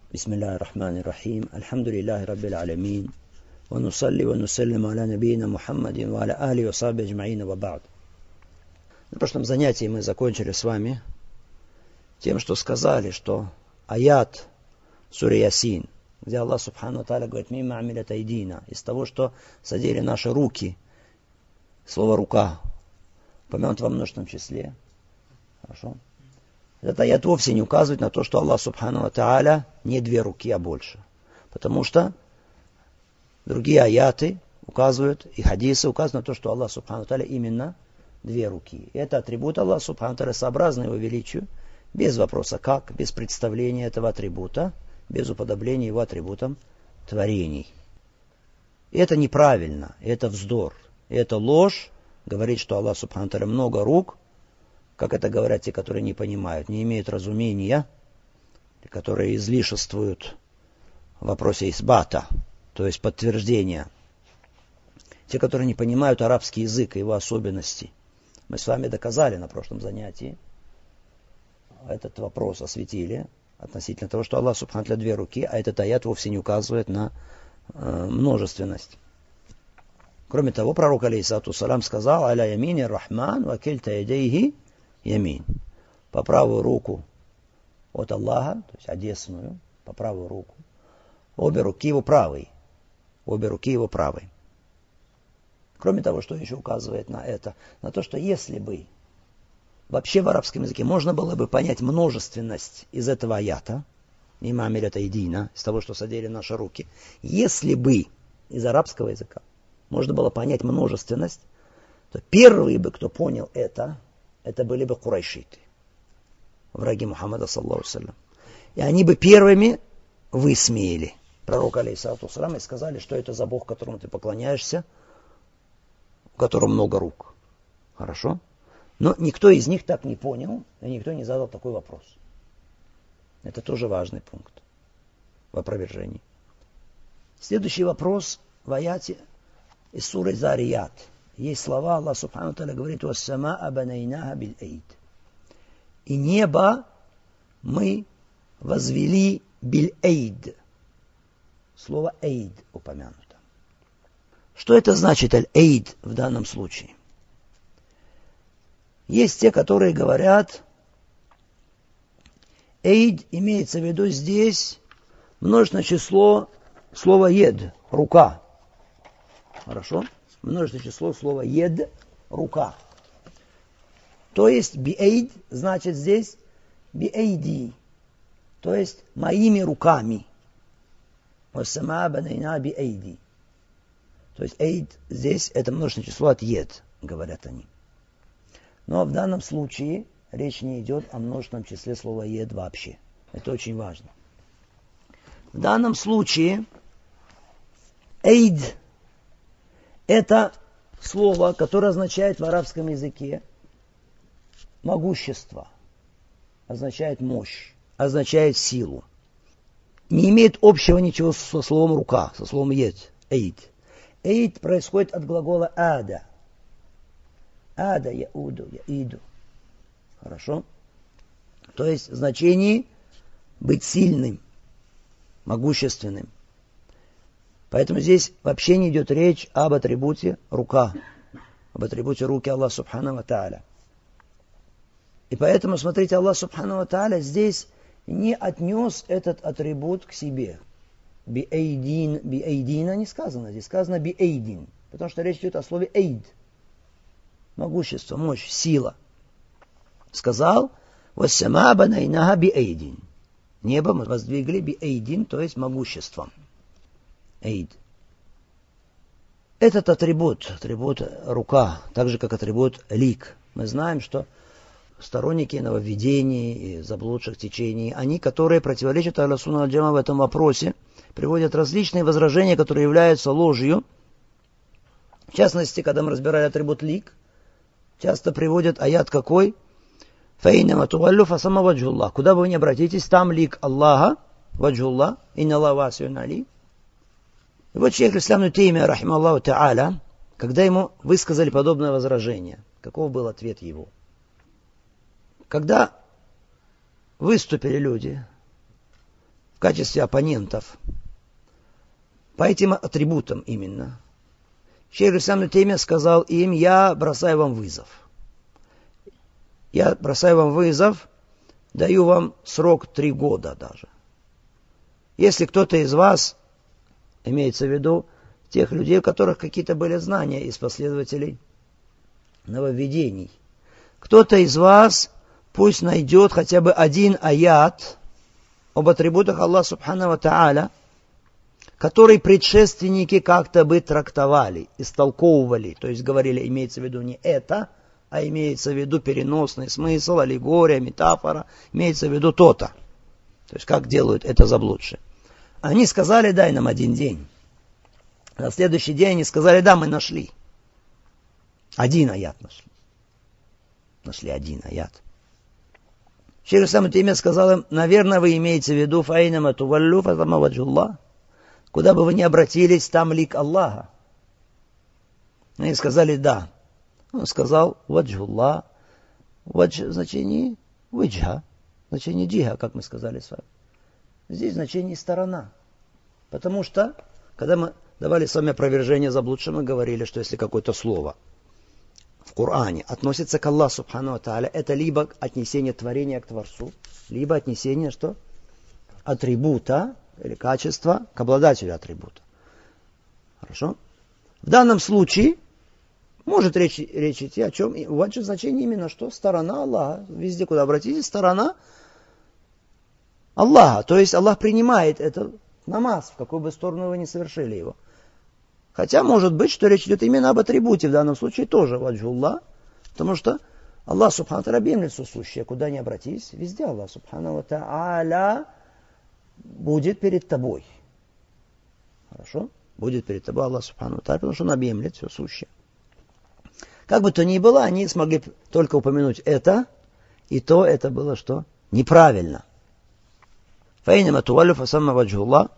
بسم الله الرحمن الرحيم الحمد لله رب العالمين ونصلي ونسلم على نبينا محمد وعلى آله وصحبه أجمعين وبعد. На прошлом занятии мы закончили с вами тем, что сказали, что аят сура Ясин, где Аллах Субхану Тааля говорит «Мимма амилят айдина», из того, что содели наши руки, слово «рука» упомянут во множественном числе. Хорошо? Этот аят вовсе не указывает на то, что Аллах Субхану Тааля не две руки, а больше. Потому что другие аяты указывают, и хадисы указывают на то, что Аллах Субхану Тааля именно две руки. И это атрибут Аллаха Субхану Тааля, сообразно его величию, без вопроса как, без представления этого атрибута, без уподобления его атрибутам творений. И это неправильно, это вздор, это ложь, говорить, что Аллах Субхану Тааля много рук, как это говорят те, которые не понимают, не имеют разумения, которые излишествуют в вопросе исбата, то есть подтверждения. Те, которые не понимают арабский язык и его особенности. Мы с вами доказали на прошлом занятии, этот вопрос осветили, относительно того, что Аллах Субхану Тааля две руки, а этот аят вовсе не указывает на множественность. Кроме того, пророк алейхиссалату вассалям сказал: «Аля ямини рахман ва кильта ядейхи ямин». По правую руку от Аллаха, то есть одесную, по правую руку, обе руки его правой. Обе руки его правой. Кроме того, что еще указывает на это, на то, что если бы вообще в арабском языке можно было бы понять множественность из этого аята, «Мимма амилят айдина», из того, что содели наши руки, если бы из арабского языка можно было понять множественность, то первые бы, кто понял это были бы курайшиты, враги Мухаммада, саллаллаху алейхи ва саллям. И они бы первыми высмеяли пророка, алейхиссалату вассалям, и сказали, что это за Бог, которому ты поклоняешься, у которого много рук. Хорошо? Но никто из них так не понял, и никто не задал такой вопрос. Это тоже важный пункт в опровержении. Следующий вопрос в аяте из суры Зарият. Есть слова, Аллах Субхану Тааля говорит: «Вассамаа банайнаха биль-эйд». И небо мы возвели биль-эйд. Слово «эйд» упомянуто. Что это значит «аль-эйд» в данном случае? Есть те, которые говорят, «эйд» имеется в виду здесь множественное число слова «ед» – «рука». Хорошо? Множественное число слова «ед» – «рука». То есть «биэйд» значит здесь «биэйди», то есть «моими руками». «Вассамаа банайнаха биэйди». То есть «эйд» здесь это множественное число от «ед», говорят они. Но в данном случае речь не идет о множественном числе слова «ед» вообще. Это очень важно. В данном случае «эйд» это слово, которое означает в арабском языке могущество, означает мощь, означает силу. Не имеет общего ничего со словом «рука», со словом «ед», «эйд». «Эйд» происходит от глагола «ада». «Ада яуду», «яиду». Хорошо? То есть в значении быть сильным, могущественным. Поэтому здесь вообще не идет речь об атрибуте рука, об атрибуте руки Аллаха Субхану ва Тааля. И поэтому, смотрите, Аллах Субхану ва Тааля здесь не отнес этот атрибут к себе. Биэйдин, биэйдина не сказано, здесь сказано биэйдин, потому что речь идет о слове эйд. Могущество, мощь, сила. Сказал: «Вассамаа банайнаха биэйдин». Небо мы воздвигли биэйдин, то есть могуществом. Эйд. Этот атрибут рука, так же как атрибут лик. Мы знаем, что сторонники нововведений и заблудших течений, они, которые противоречат Ахлю Сунна валь Джамаа в этом вопросе, приводят различные возражения, которые являются ложью. В частности, когда мы разбирали атрибут лик, часто приводят аят какой? «Фаинама туваллю фасама ваджуллах». Куда бы вы ни обратитесь, там лик Аллаха, ваджуллах, инна Аллах васиун алим. И вот шейх ислам ибн Теймия, рахимахуллаху та'аля, когда ему высказали подобное возражение, каков был ответ его? Когда выступили люди в качестве оппонентов по этим атрибутам именно. Шейх ибн Таймия сказал им: я бросаю вам вызов. Я бросаю вам вызов, даю вам срок 3 года даже. Если кто-то из вас, имеется в виду тех людей, у которых какие-то были знания из последователей нововведений, кто-то из вас пусть найдет хотя бы один аят об атрибутах Аллаха Субхану ва Тааля, который предшественники как-то бы трактовали, истолковывали, то есть говорили, имеется в виду не это, а имеется в виду переносный смысл, аллегория, метафора, имеется в виду то-то. То есть как делают это заблудшие. Они сказали: дай нам 1 день. На следующий день они сказали: да, мы нашли. 1 аят нашли. Нашли 1 аят. Шейх ибн Таймия сказал им: наверное, вы имеете в виду фаинама туваллю фатама ваджуллах. Куда бы вы ни обратились, там лик Аллаха. Они сказали: да. Он сказал: ваджуллах. Вадж в значении виджха, в значении джиха, как мы сказали с вами. Здесь значение сторона. Потому что, когда мы давали с вами опровержение заблудшим, мы говорили, что если какое-то слово в Коране относится к Аллаху Субхану ва Тааля, это либо отнесение творения к Творцу, либо отнесение что? Атрибута или качества к обладателю атрибута. Хорошо? В данном случае может речь идти о чем? Ваше значение именно что? Сторона Аллаха. Везде, куда обратитесь, сторона Аллаха. То есть Аллах принимает это намаз, в какую бы сторону вы ни совершили его. Хотя может быть, что речь идет именно об атрибуте, в данном случае тоже ваджуллах, потому что Аллах Субхану ва Тааля объемлет все сущее, куда ни обратись, везде Аллах Субхану ва Тааля будет перед тобой. Хорошо? Будет перед тобой Аллах Субхану ва Тааля, потому что Он объемлет все сущее. Как бы то ни было, они смогли только упомянуть это, и то это было что? Неправильно. Фаинама туваллю фасамма ваджуллах.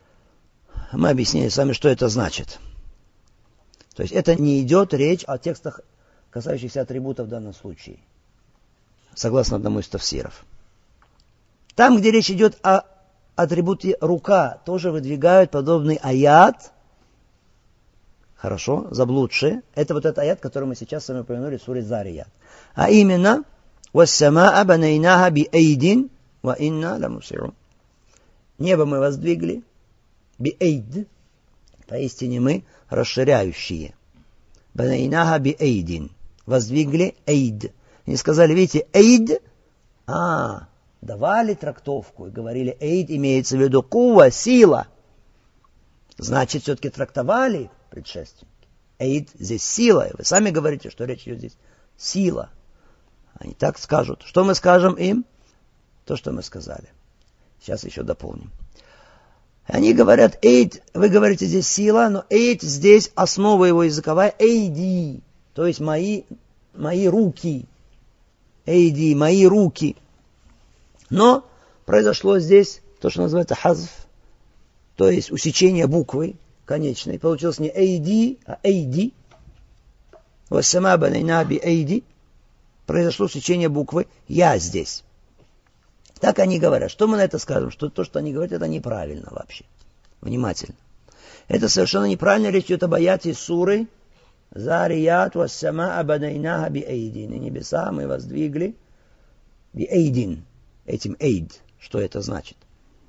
Мы объяснили с вами, что это значит. То есть это не идет речь о текстах, касающихся атрибутов в данном случае. Согласно одному из тафсиров. Там, где речь идет о атрибуте рука, тоже выдвигают подобный аят. Хорошо, заблудшие. Это вот этот аят, который мы сейчас с вами упомянули в суре Зарият. А именно «Вассамаа банайнаха биэйдин ва инна ламусирун». Небо мы воздвигли биэйд, поистине мы расширяющие. Банайнаха биэйдин. Воздвигли эйд. Они сказали: видите, эйд, давали трактовку и говорили, эйд имеется в виду кува, сила. Значит, все-таки трактовали предшественники. Эйд здесь сила. Вы сами говорите, что речь идет здесь сила. Они так скажут. Что мы скажем им? То, что мы сказали. Сейчас еще дополним. Они говорят, эйд, вы говорите здесь сила, но эйд здесь основа его языковая эйди, то есть мои руки. Эйди, мои руки. Но произошло здесь то, что называется хазф, то есть усечение буквы конечной. Получилось не эйди, а эйди. Вассама банайна би эйди. Произошло усечение буквы я здесь. Так они говорят. Что мы на это скажем? Что то, что они говорят, это неправильно вообще. Внимательно. Это совершенно неправильно. Речь идет об аяте из суры Зарият вассама банайнаха би эйдин. И небеса мы воздвигли би эйдин. Этим эйд. Что это значит?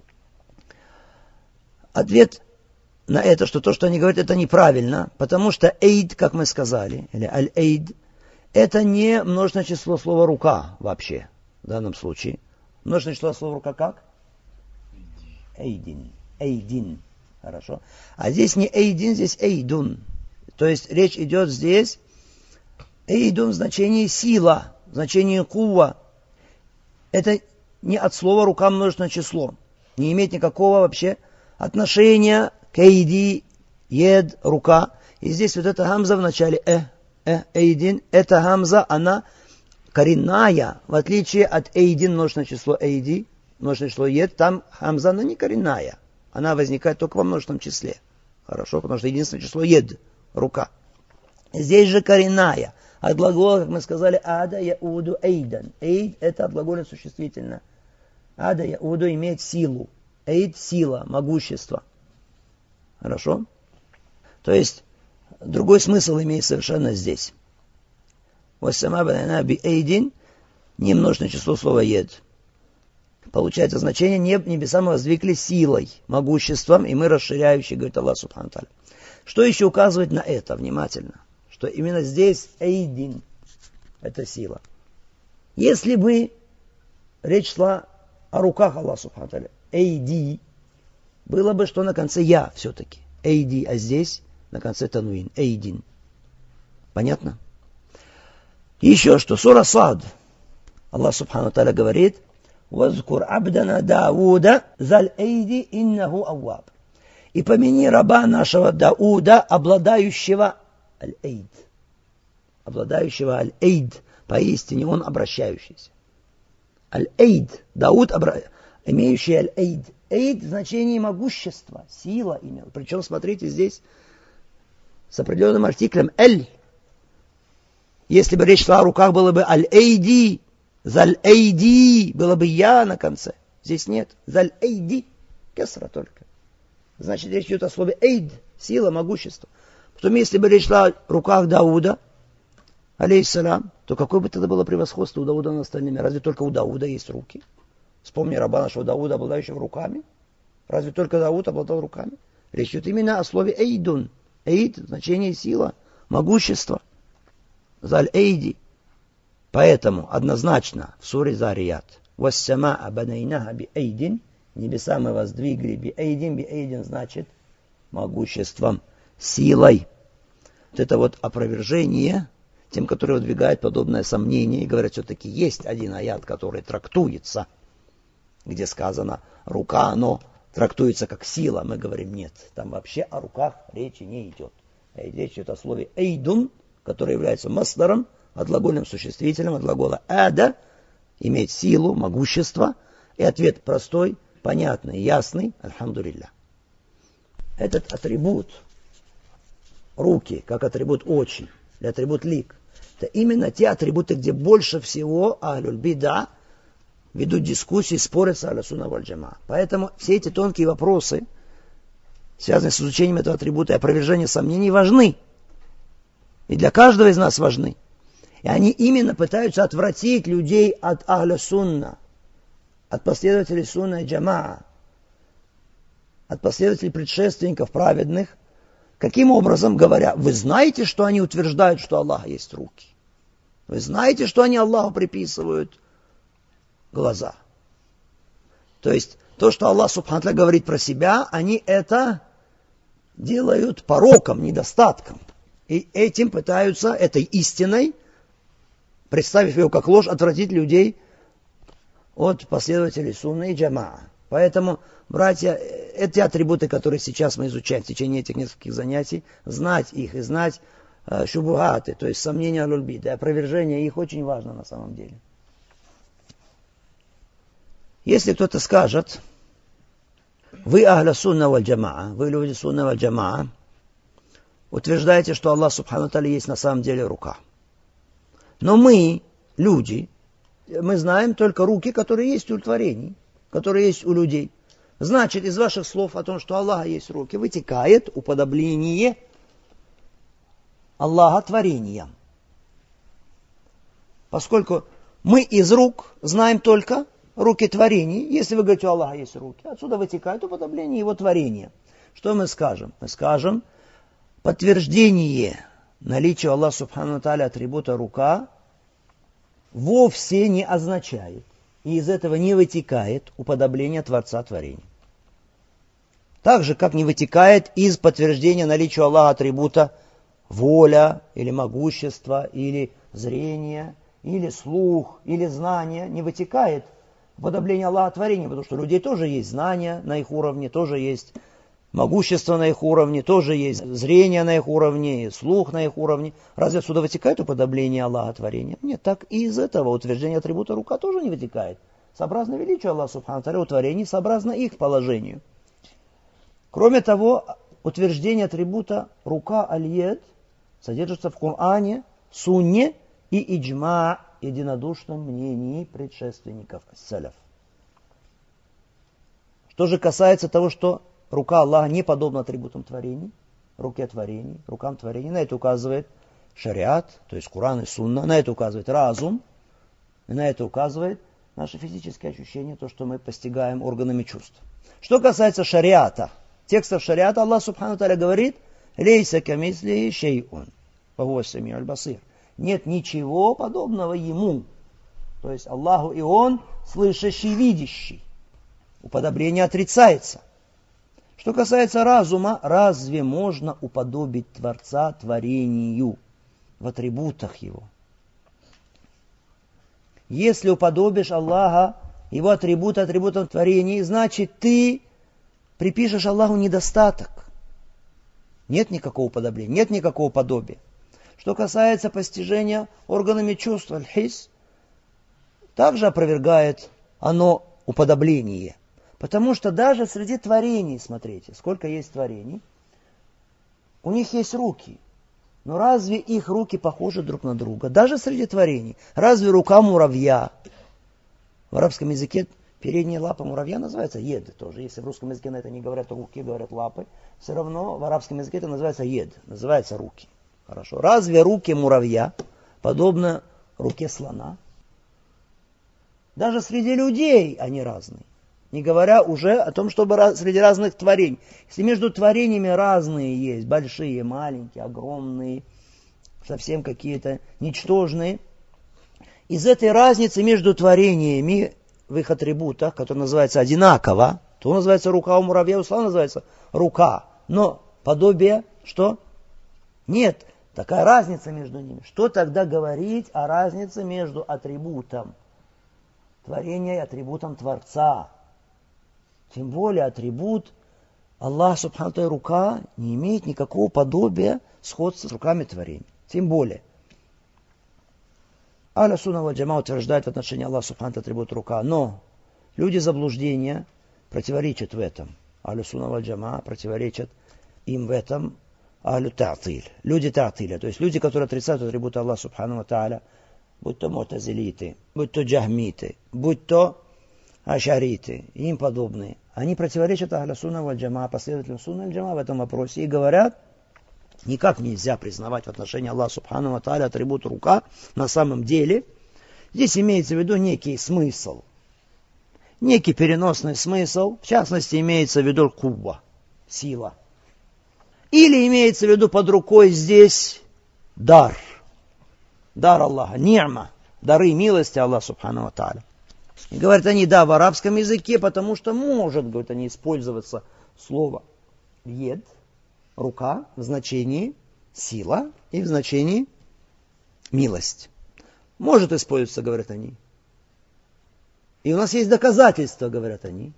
Ответ на это, что то, что они говорят, это неправильно, потому что эйд, как мы сказали, или аль-эйд, это не множественное число слова рука вообще, в данном случае. Множественное число слова рука как? Эйдин. Эйдин. Хорошо. А здесь не эйдин, здесь эйдун. То есть речь идет здесь эйдун в значении сила, в значении кува. Это не от слова рука множественное число. Не имеет никакого вообще отношения к эйди, ед, рука. И здесь вот эта гамза в начале эйдин. Эта гамза, она коренная, в отличие от эйдин, множественное число эйди, множественное число ед, там гамза, она не коренная. Она возникает только во множественном числе. Хорошо, потому что единственное число ед, рука. Здесь же коренная. От глагола, как мы сказали, ада яуду эйдан. Эйд – это от глаголя существительное. Ада яуду имеет силу. Эйд – сила, могущество. Хорошо? То есть, другой смысл имеет совершенно здесь. «Вассама банайна би эйдин» – немножечное число слова «ед». Получается значение «небеса мы воздвигли силой, могуществом, и мы расширяющие», говорит Аллах Субхану Тааля. Что еще указывает на это, внимательно? Что именно здесь эйдин – это сила. Если бы речь шла о руках Аллаха Субхану Тааля, эйди, было бы что на конце я все-таки. Эйди, а здесь на конце тануин. Эйдин. Понятно? Еще что, сура Сад. Аллах Субхану Тааля говорит: «Вазкур абдана Дауда заль эйди иннаху авваб». И помяни раба нашего Дауда, обладающего аль-эйд. Обладающего аль-эйд. Поистине он обращающийся. Аль-эйд. Дауд, имеющий аль-эйд. Эйд в значении могущества, сила имел. Причем, смотрите, здесь с определенным артиклем эль. Если бы речь шла о руках, было бы аль-эйди. Заль-эйди. Было бы я на конце. Здесь нет. Заль-эйди. Кесра только. Значит, речь идет о слове эйд. Сила, могущество. Потом, если бы речь шла о руках Дауда, алейхиссалям, то какое бы тогда было превосходство у Дауда над остальными? Разве только у Дауда есть руки? Вспомни раба нашего Дауда, обладающего руками. Разве только Дауд обладал руками? Речь идет именно о слове эйдун. Эйд, значение сила, могущество. Заль эйди. Поэтому однозначно в суре Зарият: «Вассамаа банайнаха би эйдин», небеса мы воздвигли би эйдин значит могуществом, силой. Вот это вот опровержение тем, которые выдвигают подобное сомнение и говорят, все-таки есть один аят, который трактуется, где сказано рука, но трактуется как сила. Мы говорим, нет, там вообще о руках речи не идет. Речь идет о слове эйдун, который является масдаром, отглагольным существителем, от глагола ада, иметь силу, могущество. И ответ простой, понятный, ясный, альхамдулилля. Этот атрибут руки, как атрибут очи, или атрибут лик, это именно те атрибуты, где больше всего ахлюль бида ведут дискуссии, спорят с ахлю сунна валь джамаа. Поэтому все эти тонкие вопросы, связанные с изучением этого атрибута и опровержением сомнений, важны. И для каждого из нас важны. И они именно пытаются отвратить людей от ахля сунна, от последователей сунна и джамаа, от последователей предшественников праведных. Каким образом? Говоря, вы знаете, что они утверждают, что Аллах есть руки? Вы знаете, что они Аллаху приписывают глаза? То есть, то, что Аллах Субхану Тааля говорит про себя, они это делают пороком, недостатком. И этим пытаются, этой истиной, представив ее как ложь, отвратить людей от последователей сунны и джамаа. Поэтому, братья, эти атрибуты, которые сейчас мы изучаем в течение этих нескольких занятий, знать их и знать шубухаты, то есть сомнения аль-уль бида, опровержение их очень важно на самом деле. Если кто-то скажет, вы ахля сунна валь джамаа, вы люди сунна валь джамаа, утверждаете, что Аллах Субхану Тааля есть на самом деле рука. Но мы, люди, мы знаем только руки, которые есть у творений, которые есть у людей. Значит, из ваших слов о том, что Аллаха есть руки, вытекает уподобление Аллаха творениям. Поскольку мы из рук знаем только руки творений, если вы говорите, у Аллаха есть руки, отсюда вытекает уподобление его творения. Что мы скажем? Мы скажем, подтверждение наличия Аллаха Субхану Тааля атрибута рука вовсе не означает, и из этого не вытекает уподобление Творца творений. Так же, как не вытекает из подтверждения наличия Аллаха атрибута воля, или могущество, или зрение, или слух, или знание, не вытекает уподобление Аллаха творения, потому что у людей тоже есть знания на их уровне, тоже есть могущество на их уровне, тоже есть зрение на их уровне, слух на их уровне. Разве отсюда вытекает уподобление Аллаха творения? Нет, так и из этого утверждения атрибута рука тоже не вытекает. Сообразно величию Аллаха Субхану Тааля у творений, сообразно их положению. Кроме того, утверждение атрибута рука аль-яд содержится в Коране, Сунне и иджма, единодушном мнении предшественников саляф. Что же касается того, что рука Аллаха не подобна атрибутам творений, руке творений, рукам творений, на это указывает шариат, то есть Куран и Сунна, на это указывает разум, и на это указывает наши физические ощущения, то, что мы постигаем органами чувств. Что касается шариата, текстов шариата, Аллах Субхану Тааля говорит: «Лейса камислихи шей'ун, ва хуа ас-сами'уль басир». Нет ничего подобного ему. То есть Аллаху и Он слышащий, видящий. Уподобление отрицается. Что касается разума, разве можно уподобить Творца творению в атрибутах Его? Если уподобишь Аллаха, Его атрибутам творения, значит ты припишешь Аллаху недостаток. Нет никакого уподобления, нет никакого подобия. Что касается постижения органами чувств, аль-хис, также опровергает оно уподобление. Потому что даже среди творений, смотрите, сколько есть творений, у них есть руки. Но разве их руки похожи друг на друга? Даже среди творений. Разве рука муравья? В арабском языке передняя лапа муравья называется ед тоже. Если в русском языке на это не говорят руки, говорят лапы, все равно в арабском языке это называется ед, называется руки. Хорошо. Разве руки муравья подобны руке слона? Даже среди людей они разные. Не говоря уже о том, чтобы среди разных творений. Если между творениями разные есть, большие, маленькие, огромные, совсем какие-то ничтожные, из этой разницы между творениями в их атрибутах, которые называются одинаково, то называется рука у муравья, у слона называется рука. Но подобие, что? Нет. Такая разница между ними. Что тогда говорить о разнице между атрибутом творения и атрибутом Творца? Тем более атрибут Аллах Субхану Тааля рука не имеет никакого подобия сходства с руками творения. Тем более. Ахлю сунна валь джама утверждает в отношении Аллаха Субхану Тааля атрибут рука. Но люди заблуждения противоречат в этом. Ахлю сунна валь джама противоречат им в этом. Ахлю та'тиль. Люди та'тиля. То есть люди, которые отрицают атрибуты Аллаха Субхану Тааля, будь то мутазилиты, будь то джахмиты, будь то ашариты и им подобные. Они противоречат Ахлю сунна валь джама, последователям сунна валь джама в этом вопросе и говорят, никак нельзя признавать в отношении Аллаха Субхану Тааля атрибут рука. На самом деле, здесь имеется в виду некий смысл. Некий переносный смысл. В частности, имеется в виду кувва, сила. Или имеется в виду под рукой здесь дар. Дар Аллаха, ни'ма, дары милости Аллаха Субхану Тааля. И говорят они, да, в арабском языке, потому что может, говорят они, использоваться слово ед, рука, в значении сила и в значении милость. Может использоваться, говорят они. И у нас есть доказательства, говорят они.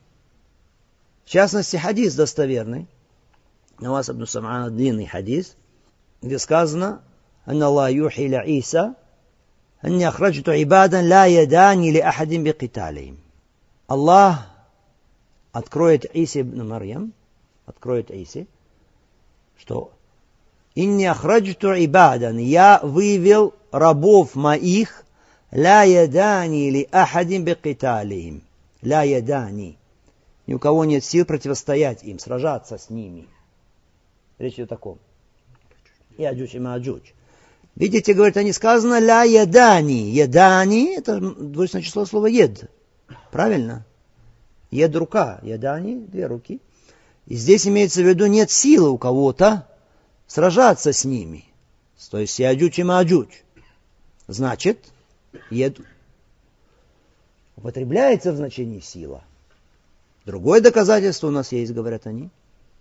В частности, хадис достоверный. Навас ибн Сам'ана, длинный хадис, где сказано, «Анна Аллах юхи ля Иса, анни ахраджту ибадан ла ядани ли ахадин би киталихим». Аллах откроет Исе ибн Марьям, откроет Исе, что «Инни ахраджту ибадан», я вывел рабов моих, ла ядани ли ахадин би киталихим. Ла ядани. Ни у кого нет сил противостоять им, сражаться с ними. Речь идет о таком. Яджуч и Маджуч. Видите, говорят, они сказано ля ядани. Ядани это двоичное число слова ед. Правильно? Ед рука. Ядани две руки. И здесь имеется в виду нет силы у кого-то сражаться с ними. То есть яджуч и Маджуч. Значит, ед употребляется в значении сила. Другое доказательство у нас есть, говорят они,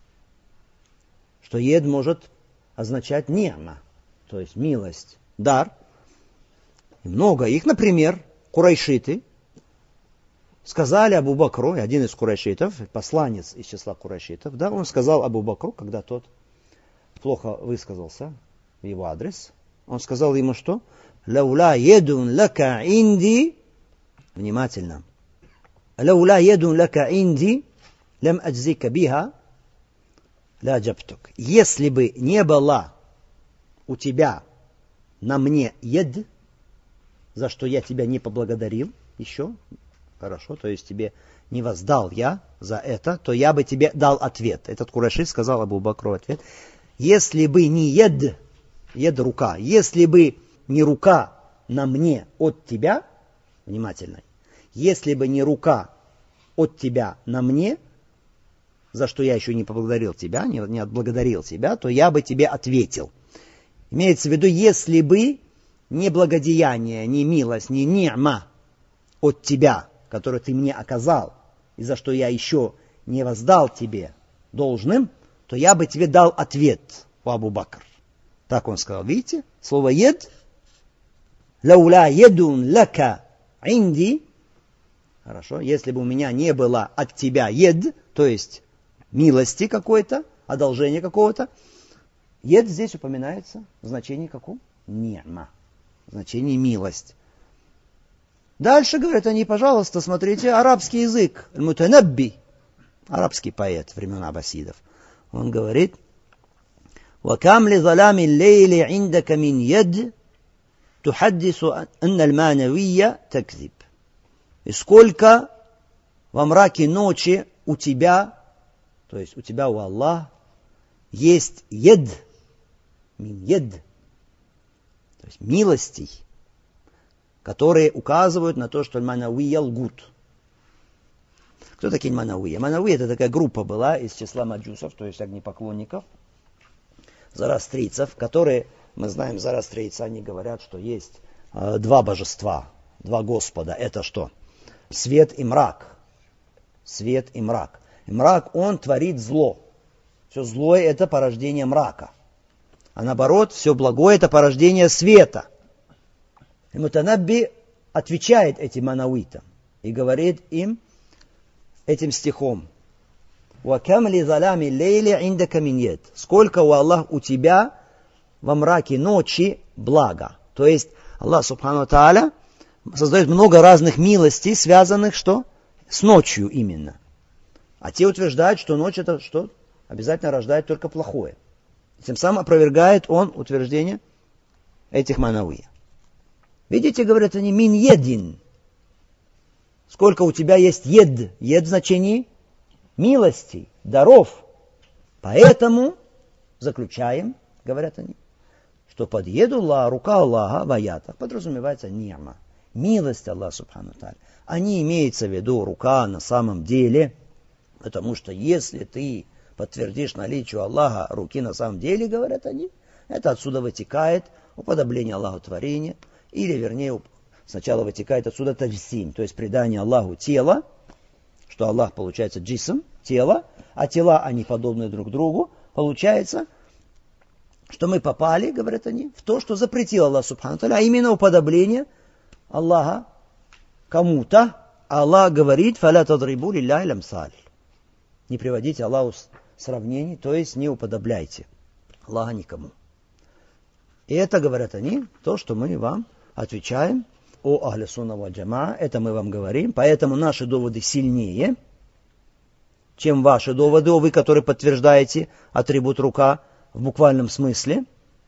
что ед может означать ни'ма, то есть милость, дар. И много их, например, курайшиты сказали Абу Бакру, один из курайшитов, посланец из числа курайшитов, да, он сказал Абу Бакру, когда тот плохо высказался в его адрес, он сказал ему что? «Лаула едун лака инди», внимательно, «Лаула едун лака инди, лям аджзика биха, ля джабтук». Если бы не было у тебя на мне ед, за что я тебя не поблагодарил еще, хорошо, то есть тебе не воздал я за это, то я бы тебе дал ответ. Этот Курайши сказал Абу Бакру ответ. Если бы не ед рука, если бы не рука на мне от тебя, внимательно, если бы не рука от тебя на мне, за что я еще не поблагодарил тебя, не отблагодарил тебя, то я бы тебе ответил. Имеется в виду, если бы не благодеяние, не милость, не ни'ма от тебя, которую ты мне оказал, и за что я еще не воздал тебе должным, то я бы тебе дал ответ, у Абу Бакр. Так он сказал. Видите? Слово ед. Лауля едун лака инди. Хорошо. Если бы у меня не было от тебя ед, то есть милости какой-то, одолжения какого-то, ед здесь упоминается в значении каком? Ни'ма. В значении милость. Дальше говорят они, пожалуйста, смотрите, арабский язык. Мутанабби. Арабский поэт времен аббасидов. Он говорит: وكم لظلام الليل عندك من يد تحدث أن المعنوية تكذب. И сколько во мраке ночи у тебя, то есть у тебя, у Аллаха, есть ед, то есть милостей, которые указывают на то, что манавия лгут. Кто такие манавия? Манавия — это такая группа была из числа маджусов, то есть огнепоклонников, зороастрийцев, которые, мы знаем, зороастрийцы, они говорят, что есть два божества, два Господа. Это что? Свет и мрак. Свет и мрак. И мрак, он творит зло. Все злое — это порождение мрака. А наоборот, все благое — это порождение света. И Мутанабби отвечает этим манавитам и говорит им этим стихом: «Вакам ли залями лейли индека миньет». Сколько у Аллаха у тебя во мраке ночи блага. То есть Аллах Субхану Тааля создает много разных милостей, связанных что? С ночью именно. А те утверждают, что ночь это что? Обязательно рождает только плохое. Тем самым опровергает он утверждение этих манавия. Видите, говорят они, мин един. Сколько у тебя есть ед. Ед в значении милостей, даров. Поэтому заключаем, говорят они, что под едулла, рука Аллаха в аятах подразумевается ни'ма. Милость Аллаха Субхану Тааля. А не имеется в виду рука на самом деле, потому что если ты подтвердишь наличие Аллаха руки на самом деле, говорят они, это отсюда вытекает уподобление Аллаху творения, или вернее сначала вытекает отсюда таджсим, то есть придание Аллаху тела, что Аллах получается джисм, тело, а тела они подобны друг другу, получается, что мы попали, говорят они, в то, что запретил Аллах Субхану Тааля, а именно уподобление Аллаха кому-то. Аллах говорит: «Фаля тадрибу лилляхи лямсаль». Не приводите Аллаху сравнений, то есть не уподобляйте Аллаха никому. И это, говорят они, то, что мы вам отвечаем о Ахле Сунна валь Джамаа, это мы вам говорим, поэтому наши доводы сильнее, чем ваши доводы, вы, которые подтверждаете атрибут рука в буквальном смысле.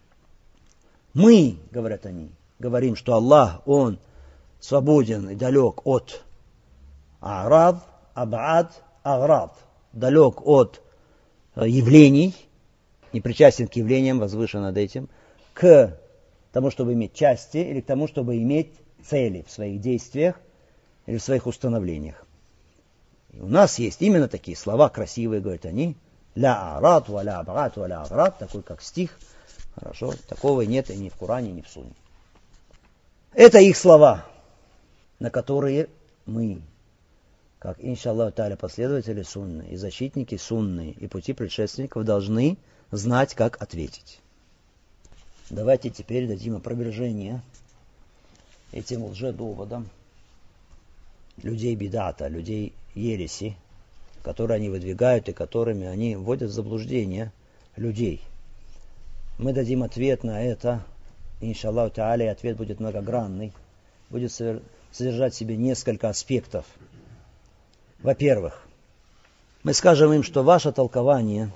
Мы, говорят они, говорим, что Аллах, Он свободен и далек от арад, абад, аград, далек от явлений, не причастен к явлениям, возвышен над этим, к тому, чтобы иметь части, или к тому, чтобы иметь цели в своих действиях или в своих установлениях. И у нас есть именно такие слова красивые, говорят они, ля арад, ва ля абрат, ва ля аград, такой как стих. Хорошо, такого нет и ни в Коране, ни в Сунне. Это их слова, на которые мы, как, иншаллах тааля, последователи сунны и защитники сунны и пути предшественников, должны знать, как ответить. Давайте теперь дадим опровержение этим лжедоводам людей бидата, людей ереси, которые они выдвигают и которыми они вводят в заблуждение людей. Мы дадим ответ на это, иншаллах тааля, и ответ будет многогранный, будет содержать в себе несколько аспектов. Во-первых, мы скажем им, что ваше толкование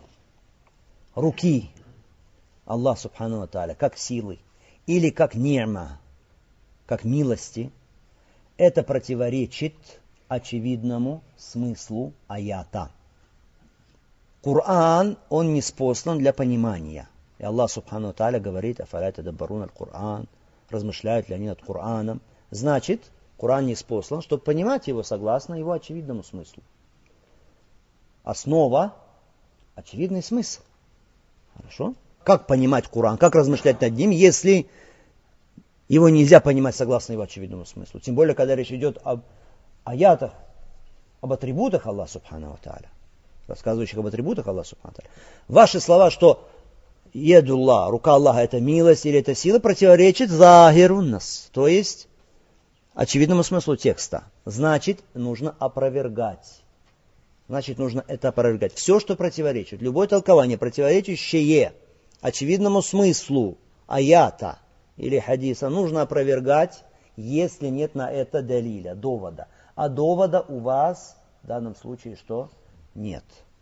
руки Аллах Субхану ва Тааля как силы или как ни'ма, как милости, это противоречит очевидному смыслу аята. Коран, он ниспослан для понимания. И Аллах Субхану Тааля говорит: «Афаля тадаббаруна аль-Кур'ан», размышляют ли они над Кораном. Значит, Коран ниспослан, чтобы понимать его согласно его очевидному смыслу. Основа – очевидный смысл. Хорошо? Как понимать Коран, как размышлять над ним, если его нельзя понимать согласно его очевидному смыслу? Тем более, когда речь идет об аятах, об атрибутах Аллаха Субхану Тааля, рассказывающих об атрибутах Аллаха Субхану Тааля. Ваши слова, что «Едуллах», рука Аллаха – это милость или это сила, противоречит «захируннас», то есть очевидному смыслу текста. Значит, нужно опровергать. Значит, нужно это опровергать. Все, что противоречит, любое толкование, противоречащее очевидному смыслу аята или хадиса, нужно опровергать, если нет на это далиля, довода. А довода у вас в данном случае что? Нет.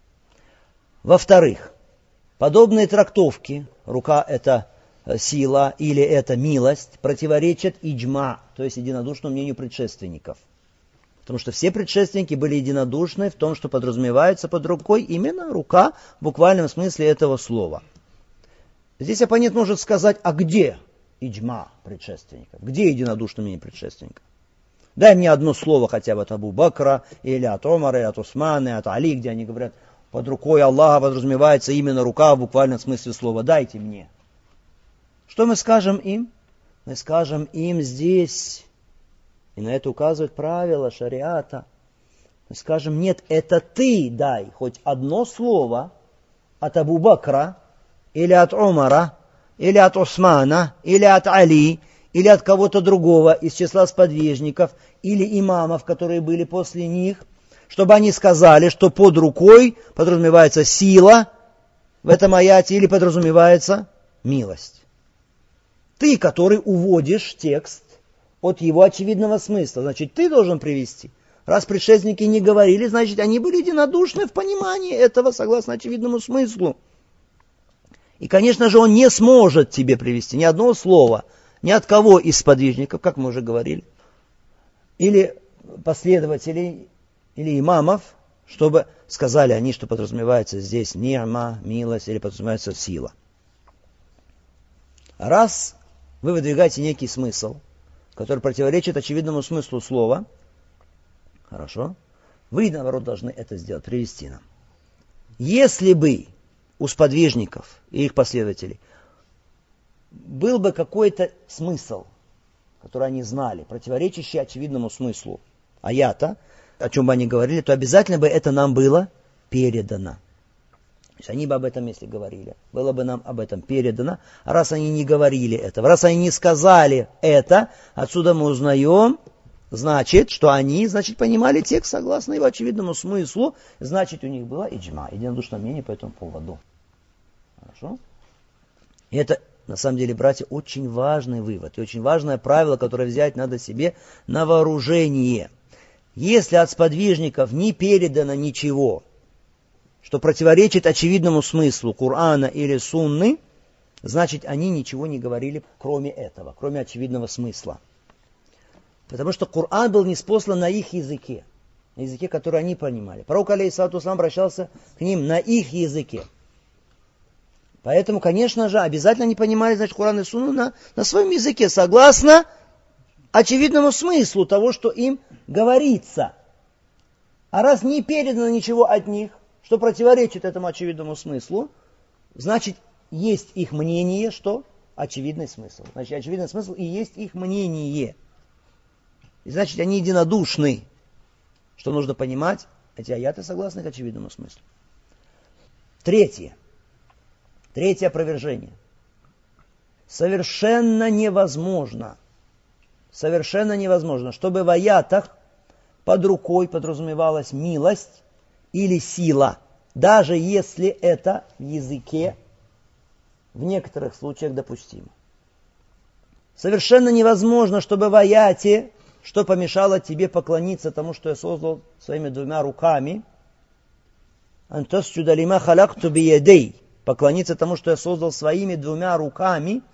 Во-вторых, подобные трактовки, рука это сила или это милость, противоречат иджма, то есть единодушному мнению предшественников. Потому что все предшественники были единодушны в том, что подразумевается под рукой именно рука в буквальном смысле этого слова. Здесь оппонент может сказать: а где иджма предшественников? Где единодушное мнение предшественников? Дай мне одно слово хотя бы от Абу Бакра, или от Омара, или от Усмана, или от Али, где они говорят: под рукой Аллаха подразумевается именно рука в буквальном смысле слова. Дайте мне. Что мы скажем им? Мы скажем им здесь, и на это указывает правило шариата, мы скажем: нет, это ты дай хоть одно слово от Абу Бакра, или от Омара, или от Усмана, или от Али, или от кого-то другого из числа сподвижников, или имамов, которые были после них, чтобы они сказали, что под рукой подразумевается сила в этом аяте или подразумевается милость. Ты, который уводишь текст от его очевидного смысла, значит, ты должен привести. Раз предшественники не говорили, значит, они были единодушны в понимании этого согласно очевидному смыслу. И, конечно же, он не сможет тебе привести ни одного слова, ни от кого из сподвижников, как мы уже говорили, или последователей, или имамов, чтобы сказали они, что подразумевается здесь ни'ма, милость, или подразумевается сила. Раз вы выдвигаете некий смысл, который противоречит очевидному смыслу слова, хорошо, вы, наоборот, должны это сделать, привести нам. Если бы у сподвижников и их последователей был бы какой-то смысл, который они знали, противоречащий очевидному смыслу аята, о чем бы они говорили, то обязательно бы это нам было передано. То есть они бы об этом, если говорили, было бы нам об этом передано. А раз они не говорили этого, раз они не сказали это, отсюда мы узнаем, значит, что они, понимали текст согласно его очевидному смыслу, значит, у них было иджма, единодушное мнение по этому поводу. Хорошо? И это, на самом деле, братья, очень важный вывод и очень важное правило, которое взять надо себе на вооружение. Если от сподвижников не передано ничего, что противоречит очевидному смыслу Корана или Сунны, значит, они ничего не говорили, кроме этого, кроме очевидного смысла. Потому что Коран был ниспослан на их языке, на языке, который они понимали. Пророк, алейхиссалату вассалам, обращался к ним на их языке. Поэтому, конечно же, обязательно они понимали, Коран и Сунну на своем языке, согласно очевидному смыслу того, что им говорится. А раз не передано ничего от них, что противоречит этому очевидному смыслу, значит, есть их мнение, что очевидный смысл. Значит, очевидный смысл и есть их мнение. И значит, они единодушны, что нужно понимать эти аяты согласно их очевидному смыслу. Третье опровержение. Совершенно невозможно, чтобы в аятах под рукой подразумевалась милость или сила, даже если это в языке в некоторых случаях допустимо. Совершенно невозможно, чтобы в аяте, что помешало тебе поклониться тому, что я создал своими двумя руками, антасджуда лима халакту биядей, поклониться тому, что я создал своими двумя руками,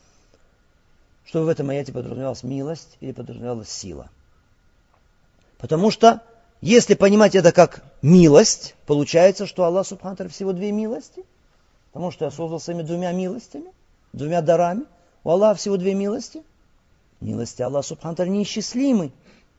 чтобы в этом аяте подразумевалась милость или подразумевалась сила. Потому что Если понимать это как милость, получается, что Аллах Субхану ва Тааля всего две милости. Потому что я создал своими двумя милостями, двумя дарами. У Аллаха всего две милости. Милости Аллаха Субхану ва Тааля неисчислимы.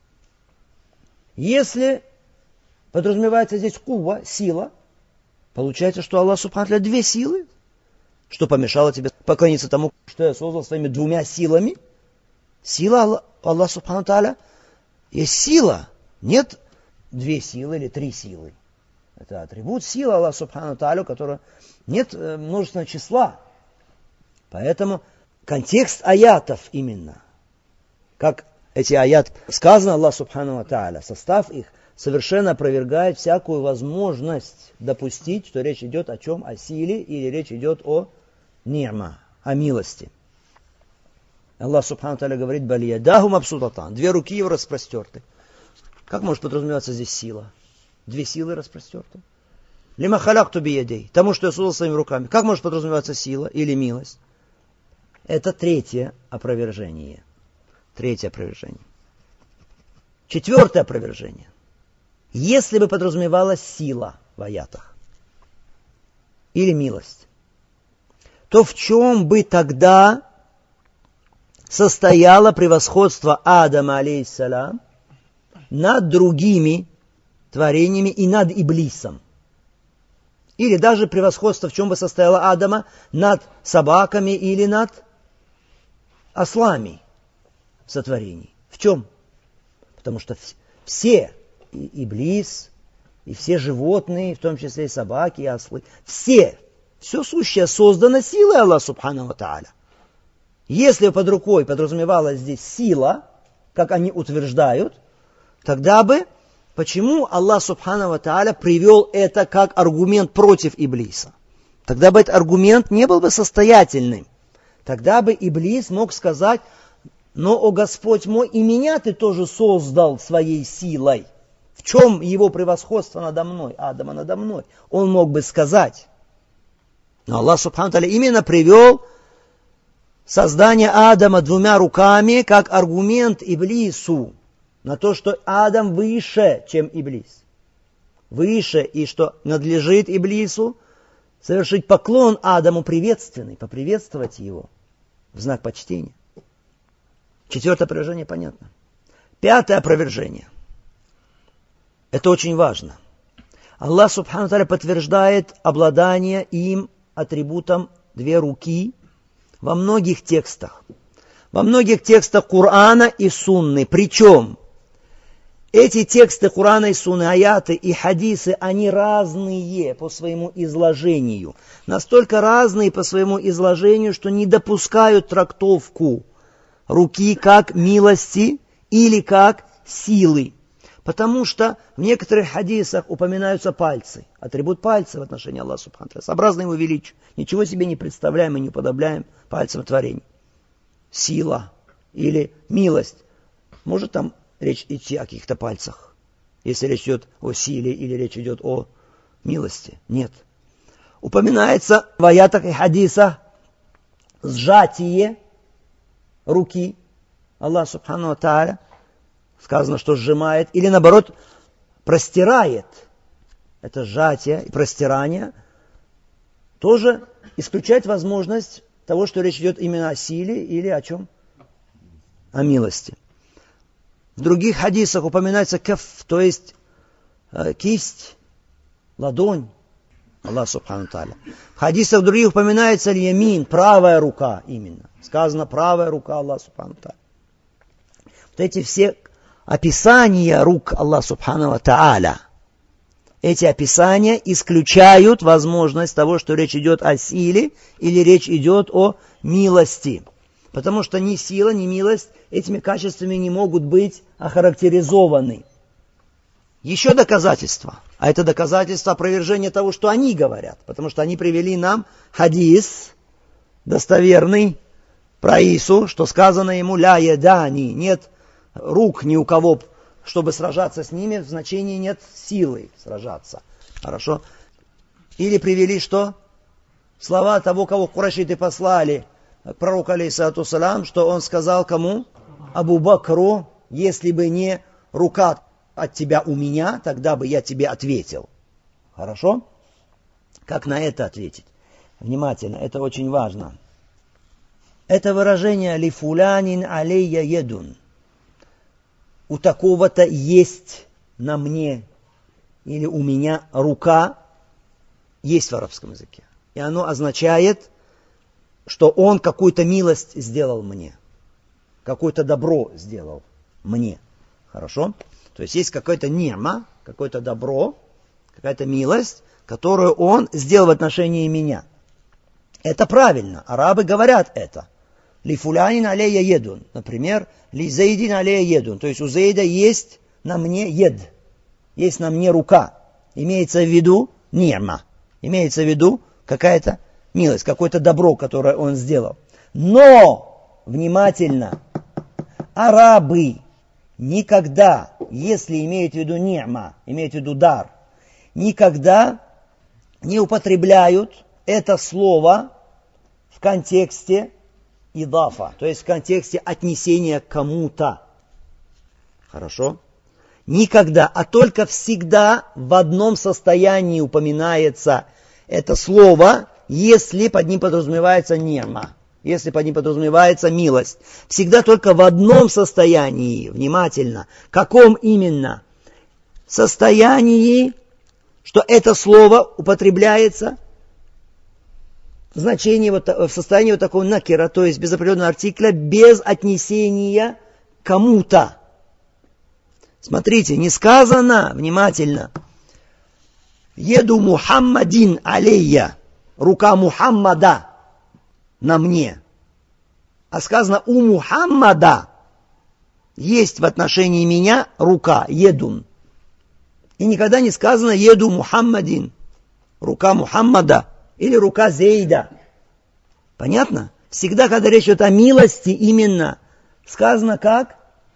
Если подразумевается здесь кува, сила, получается, что Аллах Субхану ва Тааля две силы. Что помешало тебе поклониться тому, что я создал своими двумя силами? Сила Аллаха Субхану ва Тааля есть сила. Нет две силы или три силы. Это атрибут силы Аллаха Субхану ва Тааля, у которого нет множественного числа. Поэтому контекст аятов именно, как эти аяты сказано Аллаху Субхану ва Тааля, состав их совершенно опровергает всякую возможность допустить, что речь идет о чем? О силе или речь идет о ни'ма, о милости. Аллах Субхану ва Тааля говорит: «Баль ядаху мабсутатан», две руки его распростерты. Как может подразумеваться здесь сила? Две силы распростерты. Лима халакту биядей, тому, что я создал своими руками. Как может подразумеваться сила или милость? Это третье опровержение. Третье опровержение. Четвертое опровержение. Если бы подразумевалась сила в аятах или милость, то в чем бы тогда состояло превосходство Адама, алейхиссалям, над другими творениями и над Иблисом? Или даже превосходство в чем бы состояло Адама над собаками или над ослами в сотворении? В чем? Потому что все, и Иблис, и все животные, в том числе и собаки, и ослы, все сущее создано силой Аллаха Субхану ва Тааля. Если под рукой подразумевалась здесь сила, как они утверждают, тогда бы, почему Аллах Субхану ва Тааля привел это как аргумент против Иблиса? Тогда бы этот аргумент не был бы состоятельным. Тогда бы Иблис мог сказать: но, о Господь мой, и меня ты тоже создал своей силой. В чем его превосходство надо мной, Адама надо мной? Он мог бы сказать. Но Аллах Субхану ва Тааля именно привел создание Адама двумя руками как аргумент Иблису на то, что Адам выше, чем Иблис. Выше, и что надлежит Иблису совершить поклон Адаму приветственный, поприветствовать его в знак почтения. Четвертое опровержение понятно. Пятое опровержение. Это очень важно. Аллах Субхану ва Тааля подтверждает обладание им атрибутом две руки во многих текстах. Во многих текстах Корана и Сунны. Причем эти тексты Корана и Сунны, аяты и хадисы, они разные по своему изложению. Настолько разные по своему изложению, что не допускают трактовку руки как милости или как силы. Потому что в некоторых хадисах упоминаются пальцы. Атрибут пальца в отношении Аллаха Субхану ва Тааля, сообразно его величию. Ничего себе не представляем и не уподобляем пальцам творения. Сила или милость. Может там речь идти о каких-то пальцах, если речь идет о силе или речь идет о милости? Нет. Упоминается в аятах и хадисах сжатие руки Аллаха Субхану ва Тааля. Сказано, что сжимает, или наоборот, простирает. Это сжатие и простирание тоже исключает возможность того, что речь идет именно о силе или о чем? О милости. В других хадисах упоминается каф, то есть кисть, ладонь Аллаха Субхану ва Тааля. В хадисах других упоминается ямин, правая рука именно. Сказано правая рука Аллаха Субхану ва Тааля. Вот эти все описания рук Аллаха Субхану ва Тааля, эти описания исключают возможность того, что речь идет о силе или речь идет о милости. Потому что ни сила, ни милость этими качествами не могут быть охарактеризованы. Еще доказательство. А это доказательство опровержения того, что они говорят. Потому что они привели нам хадис достоверный про Ису, что сказано ему «ля ядани», нет рук ни у кого, чтобы сражаться с ними, в значении нет силы сражаться. Хорошо? Или привели что? Слова того, кого курайшиты послали к пророку алейхиссалату вассалям, что он сказал кому? Абу Бакру, если бы не рука от тебя у меня, тогда бы я тебе ответил. Хорошо? Как на это ответить? Внимательно, это очень важно. Это выражение «лифулянин алейя едун». У такого-то есть на мне или у меня рука, есть в арабском языке. И оно означает, что он какую-то милость сделал мне. Какое-то добро сделал мне. Хорошо? То есть есть какая-то нема, какое-то добро, какая-то милость, которую он сделал в отношении меня. Это правильно. Арабы говорят это. Ли фулянин алейя едун. Например, ли зейдин алейя едун. То есть у Зейда есть на мне ед. Есть на мне рука. Имеется в виду нема. Имеется в виду какая-то милость, какое-то добро, которое он сделал. Но, внимательно, арабы никогда, если имеют в виду нема, имеют в виду дар, никогда не употребляют это слово в контексте идафа, то есть в контексте отнесения к кому-то. Хорошо? Никогда, а только всегда в одном состоянии упоминается это слово, если под ним подразумевается нема, если под ним подразумевается милость. Всегда только в одном состоянии, внимательно, каком именно? Состоянии, что это слово употребляется в значении, в состоянии вот такого накера, то есть без определенного артикля, без отнесения к кому-то. Смотрите, не сказано, внимательно, еду Мухаммадин алейя, рука Мухаммада на мне. А сказано, у Мухаммада есть в отношении меня рука, едун. И никогда не сказано, еду Мухаммадин, рука Мухаммада или рука Зейда. Понятно? Всегда, когда речь идет о милости, именно сказано как?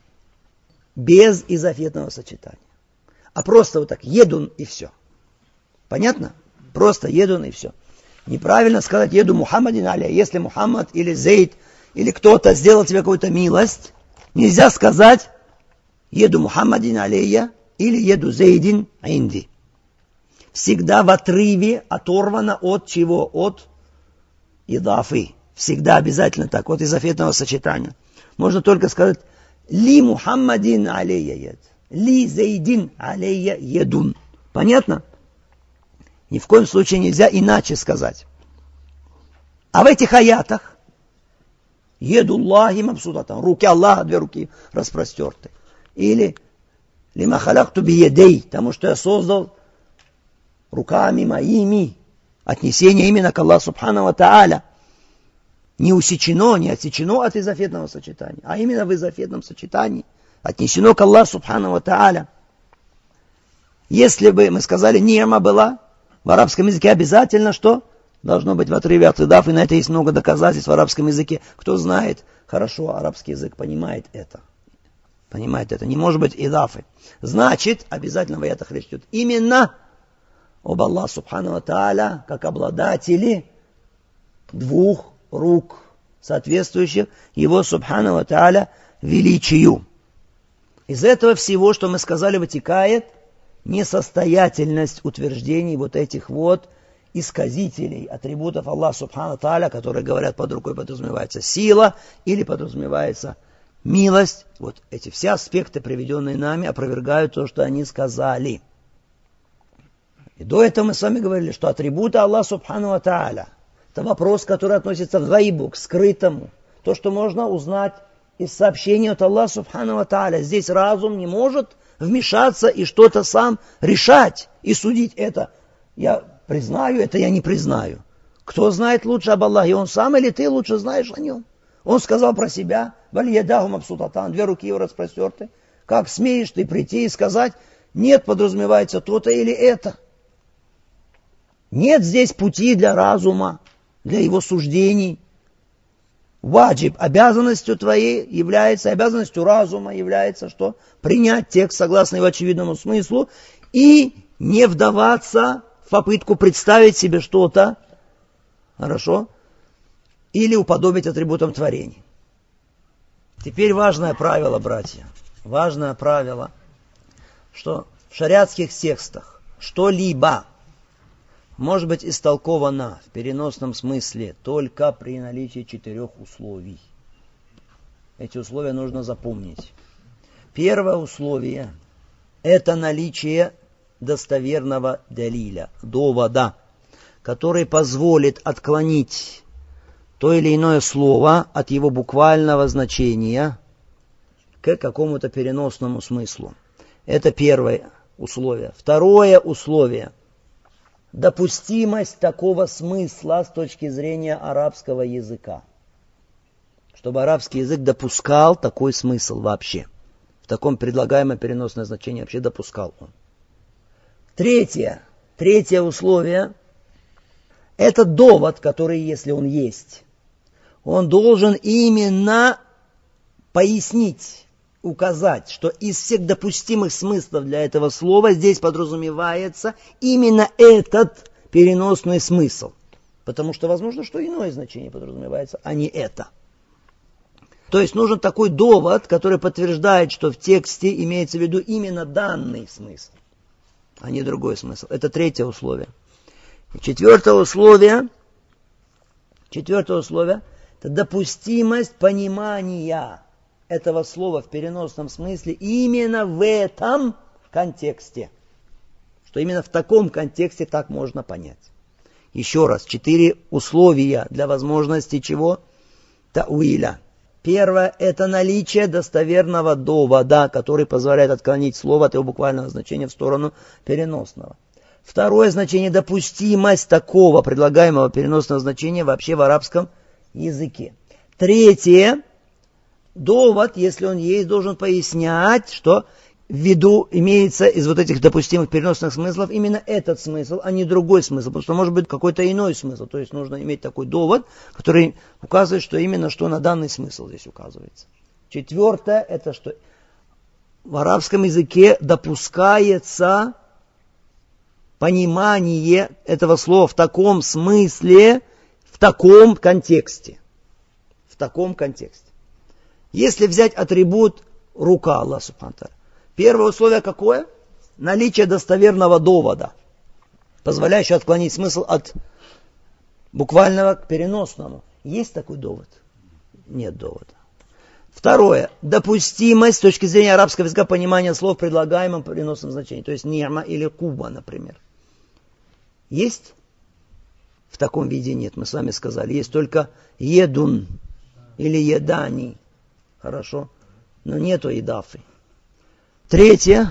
Без изофетного сочетания. А просто вот так, едун и все. Понятно? Просто едун и все. Неправильно сказать еду Мухаммадин алейя. Если Мухаммад или Зейд или кто-то сделал тебе какую-то милость, нельзя сказать еду Мухаммадин алейя или еду Зейдин инди. Всегда в отрыве, оторвано от чего? От идафы. Всегда обязательно так, от изофетного сочетания. Можно только сказать ли Мухаммадин алейя ед. Ли Зейдин алейя едун. Понятно? Ни в коем случае нельзя иначе сказать. А в этих аятах едуллахи мабсутатан. Руки Аллаха, две руки распростерты. Или лима халакту биедей, потому что я создал руками моими. Отнесение именно к Аллаху субхану ва тааля. Не усечено, не отсечено от изофетного сочетания, а именно в изофетном сочетании отнесено к Аллаху субхану ва тааля. Если бы мы сказали нема была, в арабском языке обязательно что? Должно быть в отрыве от идаф, и на это есть много доказательств в арабском языке. Кто знает хорошо арабский язык, понимает это. Понимает это. Не может быть идафы. Значит, обязательно в аятах речь идет именно об Аллахе субхану ва тааля, как обладатели двух рук, соответствующих его субхану ва тааля величию. Из этого всего, что мы сказали, вытекает несостоятельность утверждений вот этих вот исказителей атрибутов Аллаха субхану ва тааля, которые говорят, под рукой подразумевается сила или подразумевается милость. Вот эти все аспекты, приведенные нами, опровергают то, что они сказали. И до этого мы с вами говорили, что атрибуты Аллаха субхану ва тааля — это вопрос, который относится к гайбу, к скрытому. То, что можно узнать из сообщений от Аллаха субхану ва тааля. Здесь разум не может вмешаться и что-то сам решать и судить это. Я признаю, это я не признаю. Кто знает лучше об Аллахе, он сам или ты лучше знаешь о нем? Он сказал про себя, валь ядаху мабсутатан, две руки его распростерты. Как смеешь ты прийти и сказать, нет, подразумевается то-то или это? Нет здесь пути для разума, для его суждений. Ваджиб, обязанностью твоей является, обязанностью разума является, что? Принять текст согласно его очевидному смыслу и не вдаваться в попытку представить себе что-то, хорошо, или уподобить атрибутам творений. Теперь важное правило, братья, важное правило, что в шариатских текстах что-либо может быть истолковано в переносном смысле только при наличии 4 условий. Эти условия нужно запомнить. Первое условие – это наличие достоверного далиля, довода, который позволит отклонить то или иное слово от его буквального значения к какому-то переносному смыслу. Это первое условие. Второе условие – допустимость такого смысла с точки зрения арабского языка. Чтобы арабский язык допускал такой смысл вообще. В таком предлагаемое переносное значение вообще допускал он. Третье условие – это довод, который, если он есть, он должен именно пояснить, указать, что из всех допустимых смыслов для этого слова здесь подразумевается именно этот переносный смысл. Потому что возможно, что иное значение подразумевается, а не это. То есть нужен такой довод, который подтверждает, что в тексте имеется в виду именно данный смысл, а не другой смысл. Это третье условие. Четвертое условие – это допустимость понимания этого слова в переносном смысле именно в этом контексте. Что именно в таком контексте так можно понять. Еще раз, 4 условия для возможности чего? Тауиля. Первое – это наличие достоверного довода, который позволяет отклонить слово от его буквального значения в сторону переносного. Второе значение – допустимость такого предлагаемого переносного значения вообще в арабском языке. Третье – довод, если он есть, должен пояснять, что в виду имеется из вот этих допустимых переносных смыслов именно этот смысл, а не другой смысл, потому что может быть какой-то иной смысл. То есть нужно иметь такой довод, который указывает, что именно что на данный смысл здесь указывается. Четвертое – это что в арабском языке допускается понимание этого слова в таком смысле, в таком контексте. В таком контексте. Если взять атрибут рука Аллаха субхану ва тааля, первое условие какое? Наличие достоверного довода, позволяющего отклонить смысл от буквального к переносному. Есть такой довод? Нет довода. Второе. Допустимость с точки зрения арабского языка понимания слов в предлагаемом переносном значении. То есть ни'ма или куба, например. Есть? В таком виде нет, мы с вами сказали. Есть только едун или едани. Хорошо? Но нету идафы. Третье,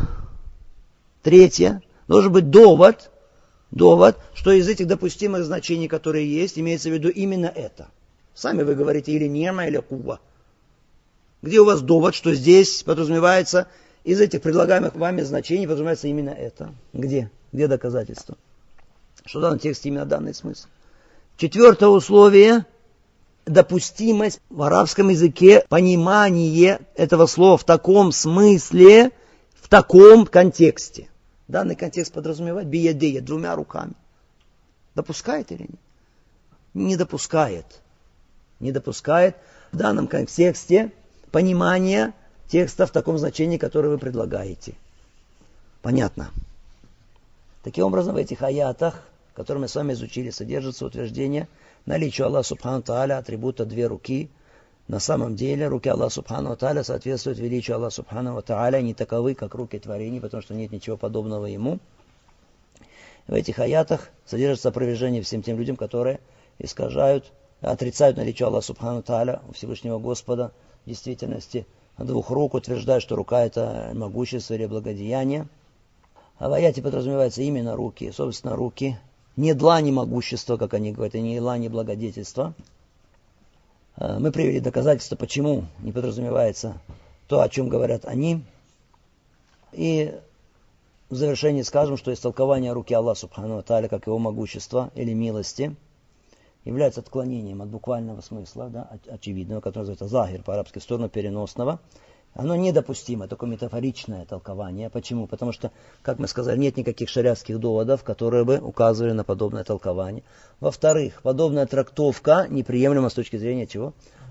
должен быть довод, что из этих допустимых значений, которые есть, имеется в виду именно это. Сами вы говорите или нема, или кува. Где у вас довод, что здесь подразумевается, из этих предлагаемых вами значений подразумевается именно это? Где? Где доказательство? Что в данном тексте именно данный смысл. Четвертое условие – допустимость в арабском языке понимание этого слова в таком смысле, в таком контексте. Данный контекст подразумевает биядея, 2 руками. Допускает или нет? Не допускает. Не допускает в данном контексте понимания текста в таком значении, которое вы предлагаете. Понятно? Таким образом, в этих аятах, которые мы с вами изучили, содержится утверждение наличия Аллаха субхану ва тааля атрибута 2 руки. На самом деле руки Аллаха субхану ва тааля соответствуют величию Аллаха субхану ва тааля, не таковы, как руки творений, потому что нет ничего подобного ему. В этих аятах содержится опровержение всем тем людям, которые искажают, отрицают наличие Аллаха субхану ва тааля, у Всевышнего Господа, в действительности 2 рук, утверждают, что рука это могущество или благодеяние. А в аяте подразумевается именно руки, собственно руки. Не длани могущества, как они говорят, и не длани благодетельства. Мы привели доказательства, почему не подразумевается то, о чем говорят они. И в завершении скажем, что истолкование руки Аллаха субхану ва тааля, как его могущества или милости, является отклонением от буквального смысла, да, очевидного, который называется захир по-арабски, в сторону переносного. Оно недопустимо, такое метафоричное толкование. Почему? Потому что, как мы сказали, нет никаких шариатских доводов, которые бы указывали на подобное толкование. Во-вторых, подобная трактовка неприемлема с точки зрения чего?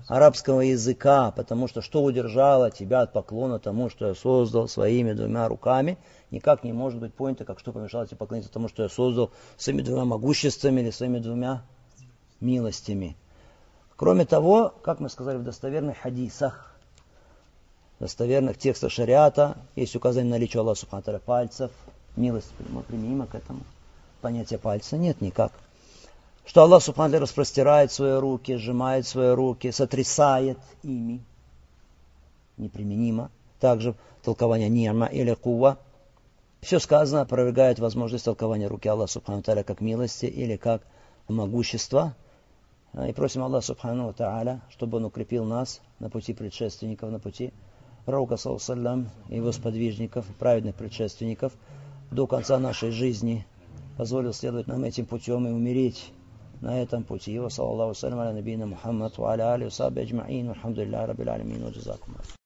арабского языка, потому что удержало тебя от поклона тому, что я создал своими двумя руками, никак не может быть понято, как что помешало тебе поклониться тому, что я создал своими двумя могуществами или своими двумя милостями. Кроме того, как мы сказали в достоверных хадисах, в достоверных текстах шариата, есть указание на наличие Аллаха субхану ва тааля пальцев, милость применима к этому. Понятия пальца нет никак. Что Аллах субхану ва тааля распростирает свои руки, сжимает свои руки, сотрясает ими. Неприменимо. Также толкование ни'ма или кува. Все сказано опровергает возможность толкования руки Аллаха субхану ва тааля как милости или как могущества. И просим Аллаха субхану ва тааля, чтобы Он укрепил нас на пути предшественников, на пути пророка саллаллаху алейхи ва саллям, его сподвижников, праведных предшественников до конца нашей жизни. Позволил следовать нам этим путем и умереть на этом пути. Ва саллаллаху алейхи ва саллям аля набийна Мухаммад ва аля алихи ва сахбихи аджмаин. Вальхамдулиллахи раббил алямин. Ва джазакум.